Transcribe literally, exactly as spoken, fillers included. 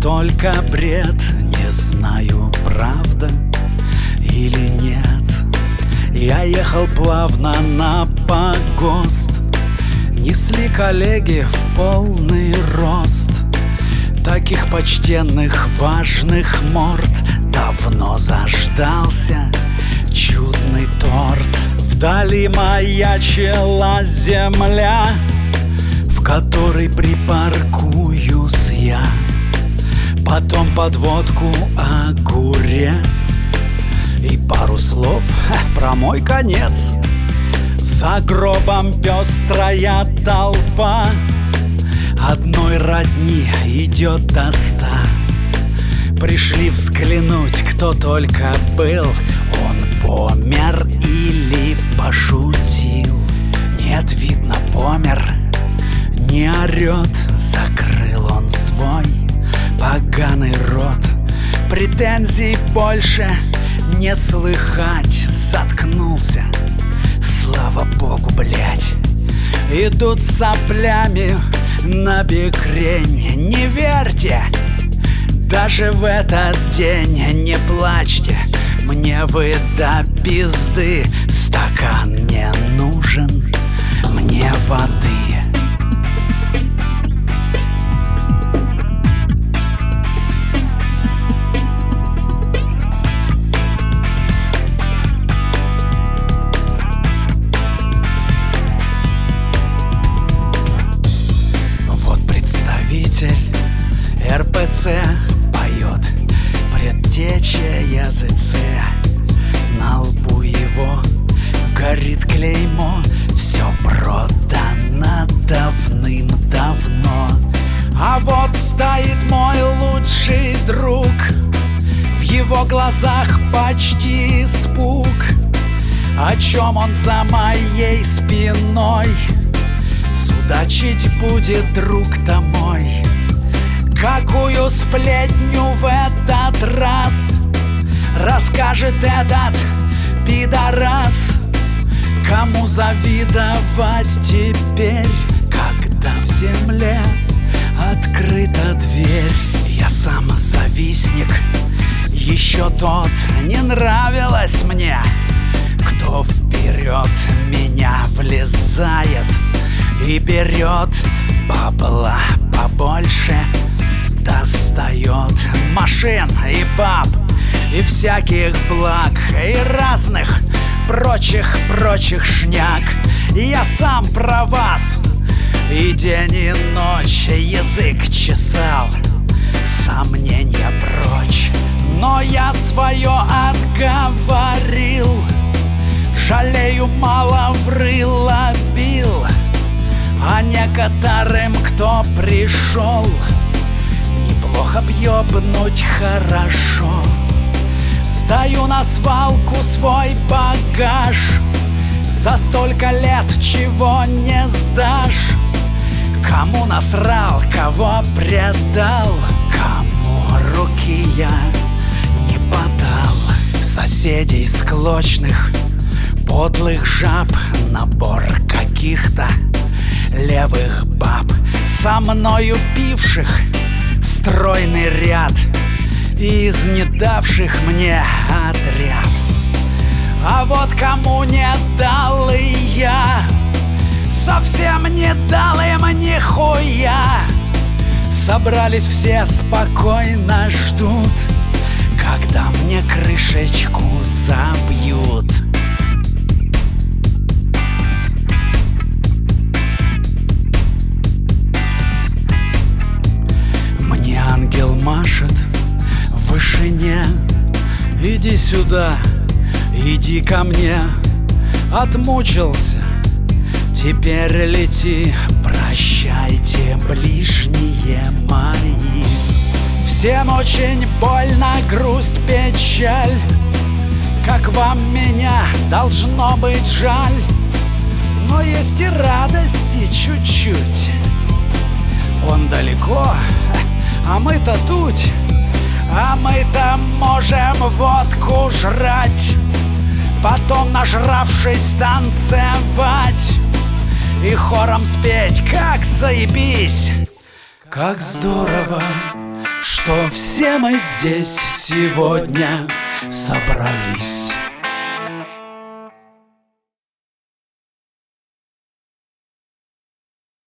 только бред. Не знаю, правда или нет. Я ехал плавно на погост. Несли коллеги в полный рост таких почтенных, важных морд. Давно заждался чудный торт. Вдали маячила земля, в которой припаркуюсь я. Потом под водку огурец и пару слов ха, про мой конец. За гробом пестрая толпа, одной родни идет до ста. Пришли взглянуть, кто только был. Он помер или пошутил? Нет, видно, помер, не орет. Закрыл он свой поганый рот. Претензий больше не слыхать. Заткнулся, слава богу, блять. Идут соплями на бекрень. Не верьте, даже в этот день не плачьте. Мне вы до пизды, стакан не нужен, мне воды. Вот представитель эр пэ цэ поет предтеча языце. На лбу его горит клеймо. Все продано давным-давно. А вот стоит мой лучший друг. В его глазах почти испуг. О чем он за моей спиной судачить будет, друг-то мой? Какую сплетню в этот раз расскажет этот пидорас? Кому завидовать теперь, когда в земле открыта дверь? Я сам завистник, еще тот. Не нравилось мне, кто вперед меня влезает и берет бабла побольше. Достает машин и баб, и всяких благ, и разных прочих-прочих шняк. Я сам про вас и день и ночь язык чесал, сомнения прочь. Но я свое отговорил, жалею, мало в рыло бил. А некоторым, кто пришел, неплохо б ёбнуть хорошо. Сдаю на свалку свой багаж. За столько лет чего не сдашь. Кому насрал, кого предал, кому руки я не подал. Соседей склочных, подлых жаб, набор каких-то левых баб, со мною пивших стройный ряд, из недавших мне отряд. А вот кому не дал и я, совсем не дал им нихуя. Собрались все, спокойно ждут, когда мне крышечку забьют. Мне ангел машет в вышине: иди сюда, иди ко мне. Отмучился, теперь лети, прощайте, ближние мои. Всем очень больно, грусть, печаль, как вам меня должно быть жаль. Но есть и радости чуть-чуть. Он далеко, а мы-то тут, а мы-то можем водку жрать, потом, нажравшись, танцевать и хором спеть, как заебись. Как здорово, что все мы здесь сегодня собрались.